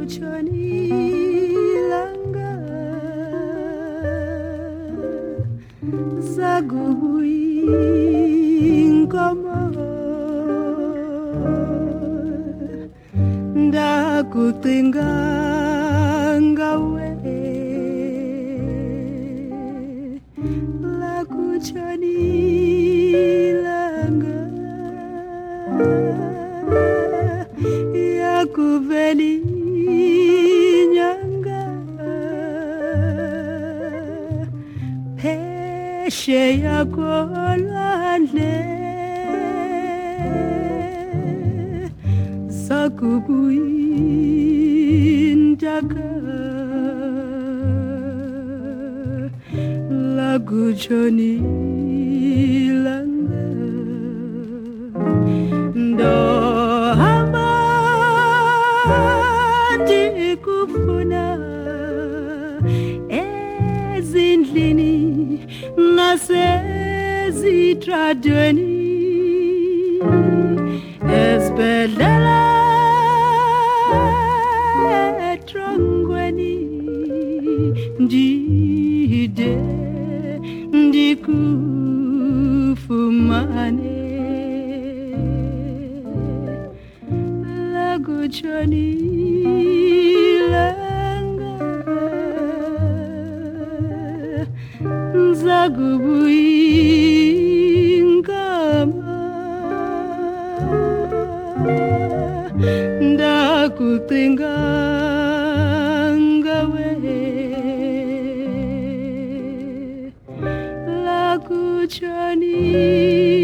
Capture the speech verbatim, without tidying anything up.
lakutshoni langa zakubuyinkomo ndakucinga ngawe lakutshoni langa yakuveli nyanga phesheya kolwandle zakubuyintaka lakutshoni langa ndohamba ndikufuna ezindlini nasezitradweni esibhedlela etrongweni ndide ndikufumane lakutshoni langa zakubuyinkomo ndakucinga ngawe lakutshoni